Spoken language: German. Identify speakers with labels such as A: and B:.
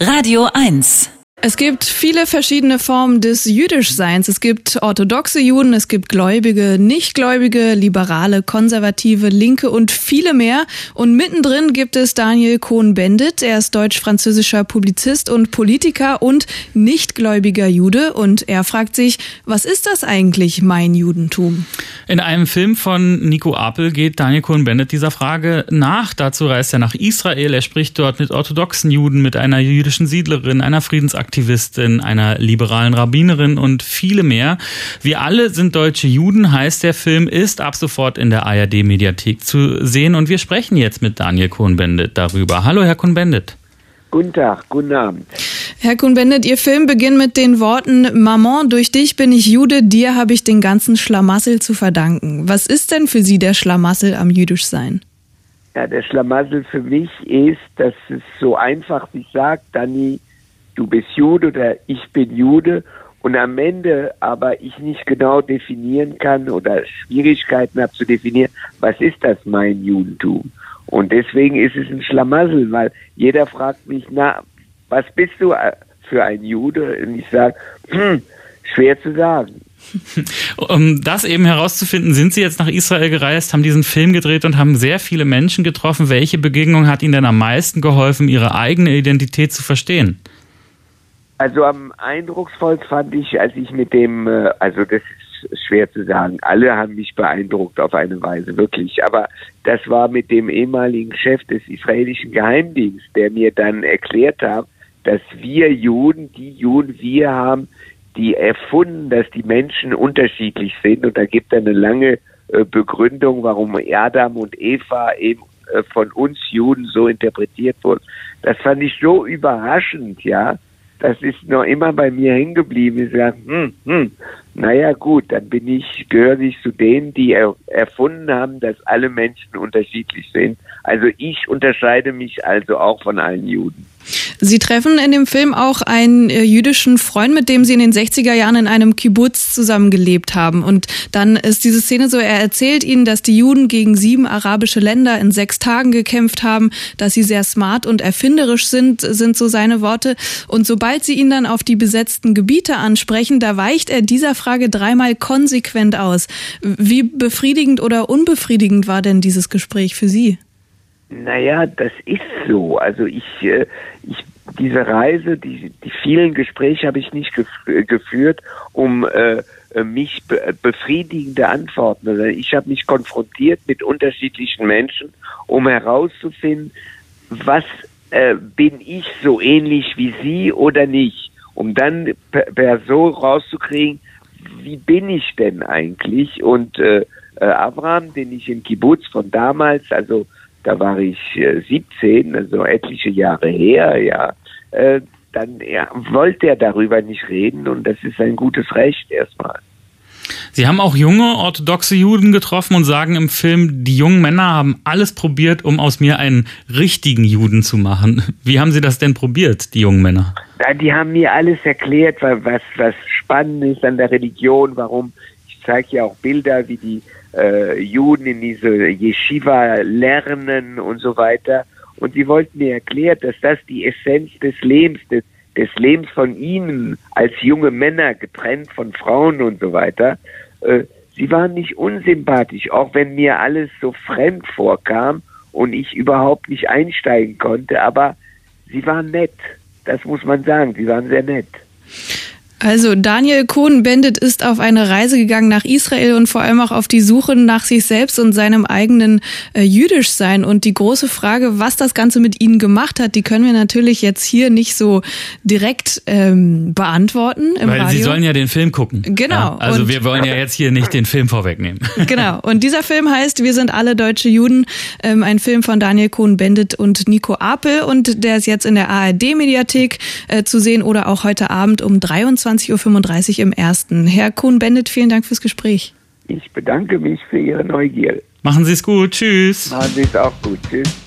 A: Radio 1.
B: Es gibt viele verschiedene Formen des Jüdischseins. Es gibt orthodoxe Juden, es gibt Gläubige, Nichtgläubige, Liberale, Konservative, Linke und viele mehr. Und mittendrin gibt es Daniel Cohn-Bendit. Er ist deutsch-französischer Publizist und Politiker und nichtgläubiger Jude. Und er fragt sich, was ist das eigentlich, mein Judentum?
C: In einem Film von Nico Apel geht Daniel Cohn-Bendit dieser Frage nach. Dazu reist er nach Israel. Er spricht dort mit orthodoxen Juden, mit einer jüdischen Siedlerin, einer Friedensaktivistin, einer liberalen Rabbinerin und viele mehr. Wir alle sind deutsche Juden, heißt der Film, ist ab sofort in der ARD-Mediathek zu sehen. Und wir sprechen jetzt mit Daniel Cohn-Bendit darüber. Hallo, Herr Cohn-Bendit.
D: Guten Tag, guten Abend.
B: Herr Cohn-Bendit, Ihr Film beginnt mit den Worten: Maman, durch dich bin ich Jude, dir habe ich den ganzen Schlamassel zu verdanken. Was ist denn für Sie der Schlamassel am Jüdischsein?
D: Ja, der Schlamassel für mich ist, dass es so einfach sich sagt, Dani, du bist Jude oder ich bin Jude, und am Ende aber ich nicht genau definieren kann oder Schwierigkeiten habe zu definieren, was ist das mein Judentum? Und deswegen ist es ein Schlamassel, weil jeder fragt mich, na, was bist du für ein Jude? Und ich sage, schwer zu sagen.
C: Um das eben herauszufinden, sind Sie jetzt nach Israel gereist, haben diesen Film gedreht und haben sehr viele Menschen getroffen. Welche Begegnung hat Ihnen denn am meisten geholfen, Ihre eigene Identität zu verstehen?
D: Also am eindrucksvollsten fand ich, als ich mit dem, also das ist schwer zu sagen, alle haben mich beeindruckt auf eine Weise, wirklich, aber das war mit dem ehemaligen Chef des israelischen Geheimdienstes, der mir dann erklärt hat, dass wir Juden, wir haben die erfunden, dass die Menschen unterschiedlich sind, und da gibt es eine lange Begründung, warum Adam und Eva eben von uns Juden so interpretiert wurden. Das fand ich so überraschend, ja. Das ist noch immer bei mir hängen geblieben. Ich sage, naja gut, dann gehöre ich zu denen, die erfunden haben, dass alle Menschen unterschiedlich sind. Also ich unterscheide mich also auch von allen Juden.
B: Sie treffen in dem Film auch einen jüdischen Freund, mit dem Sie in den 60er Jahren in einem Kibbutz zusammengelebt haben. Und dann ist diese Szene so, er erzählt Ihnen, dass die Juden gegen 7 arabische Länder in 6 Tagen gekämpft haben, dass sie sehr smart und erfinderisch sind so seine Worte. Und sobald Sie ihn dann auf die besetzten Gebiete ansprechen, da weicht er dieser Frage 3-mal konsequent aus. Wie befriedigend oder unbefriedigend war denn dieses Gespräch für Sie?
D: Naja, das ist so. Also diese Reise, die vielen Gespräche habe ich nicht geführt, um mich befriedigende Antworten. Also ich habe mich konfrontiert mit unterschiedlichen Menschen, um herauszufinden, was bin ich so ähnlich wie sie oder nicht, um dann per so rauszukriegen, wie bin ich denn eigentlich? Und Abraham, den ich im Kibbutz von damals, also da war ich 17, also etliche Jahre her, ja, dann wollte er darüber nicht reden, und das ist ein gutes Recht erstmal.
C: Sie haben auch junge orthodoxe Juden getroffen und sagen im Film, die jungen Männer haben alles probiert, um aus mir einen richtigen Juden zu machen. Wie haben Sie das denn probiert, die jungen Männer?
D: Ja, die haben mir alles erklärt, was spannend ist an der Religion, warum. Ich zeige ja auch Bilder, wie die Juden in diese Yeshiva lernen und so weiter. Und sie wollten mir erklären, dass das die Essenz des Lebens, des Lebens von ihnen als junge Männer, getrennt von Frauen und so weiter. Sie waren nicht unsympathisch, auch wenn mir alles so fremd vorkam und ich überhaupt nicht einsteigen konnte. Aber sie waren nett, das muss man sagen, sie waren sehr nett.
B: Also Daniel Cohn-Bendit ist auf eine Reise gegangen nach Israel und vor allem auch auf die Suche nach sich selbst und seinem eigenen Jüdischsein. Und die große Frage, was das Ganze mit Ihnen gemacht hat, die können wir natürlich jetzt hier nicht so direkt beantworten im Radio.
C: Weil Sie sollen ja den Film gucken.
B: Genau.
C: Ja, also wir wollen ja jetzt hier nicht den Film vorwegnehmen.
B: Genau. Und dieser Film heißt Wir sind alle deutsche Juden, ein Film von Daniel Cohn-Bendit und Nico Apel, und der ist jetzt in der ARD-Mediathek zu sehen oder auch heute Abend um 23:35 Uhr im Ersten. Herr Cohn-Bendit, vielen Dank fürs Gespräch.
D: Ich bedanke mich für Ihre Neugier.
C: Machen Sie es gut. Tschüss.
D: Machen Sie es auch gut. Tschüss.